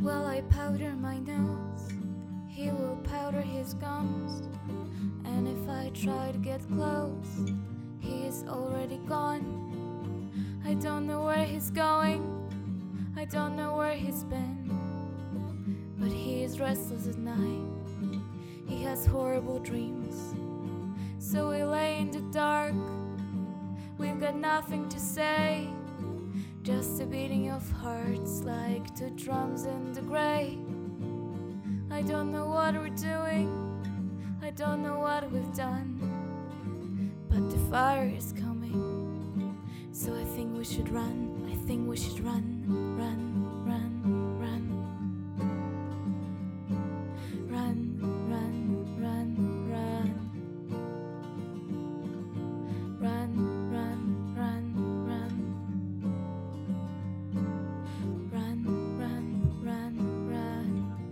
While I powder my nose, he will powder his gums. And if I try to get close, he is already gone. I don't know where he's going, I don't know where he's been, but he is restless at night, he has horrible dreams. So we lay in the dark, we've got nothing to say, just a beating of hearts like two drums in the grey. I don't know what we're doing, I don't know what we've done, but the fire is coming, so I think we should run, I think we should run, run, run, run. Run, run, run, run. Run, run, run, run. Run, run, run, run.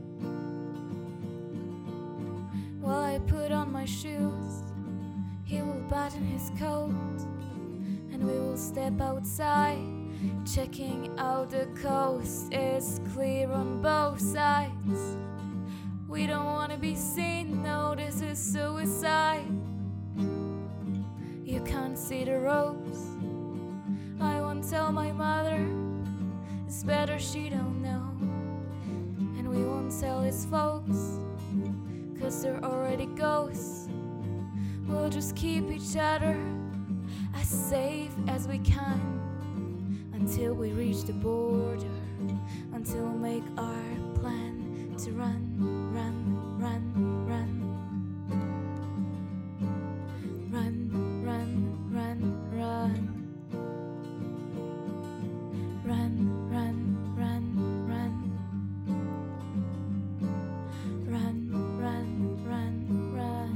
While I put on my shoes, he will button his coat, and we will step outside, checking out the coast. It's clear on both sides. We don't wanna be seen, no, this is suicide. You can't see the ropes, I won't tell my mother, it's better she don't know. And we won't tell his folks, cause they're already ghosts. We'll just keep each other as safe as we can, until we reach the border, until we make our plan to run, run, run, run. Run, run, run, run. Run, run, run, run. Run, run, run, run.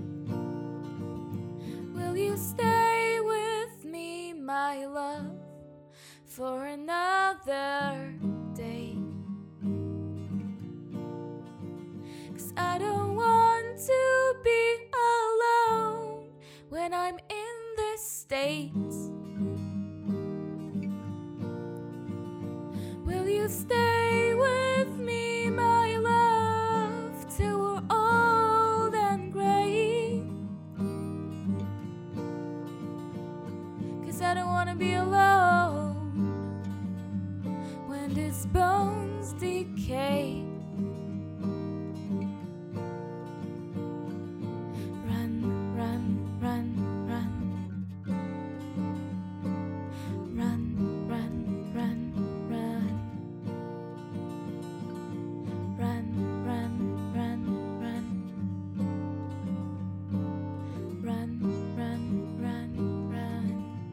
Will you stay with me, my love, for another day? 'Cause I don't want to be alone when I'm in this state. Will you stay with me, my love, till we're old and gray? 'Cause I don't wanna be alone when these bones decay. Run, run, run, run. Run, run, run, run. Run, run, run, run. Run, run, run, run.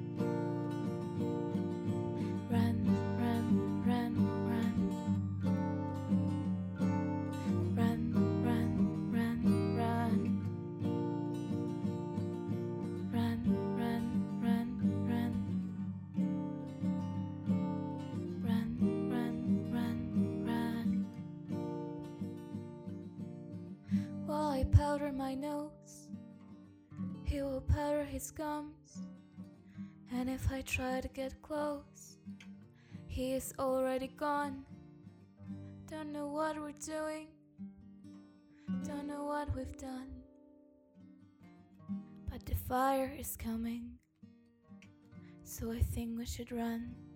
Run, run, run, run. Run, run, run, run. Run, run, run, run. Run, run, run, run. While I powder my nose, he will powder his gums. And if I try to get close, he is already gone. Don't know what we're doing, don't know what we've done, but the fire is coming, so I think we should run.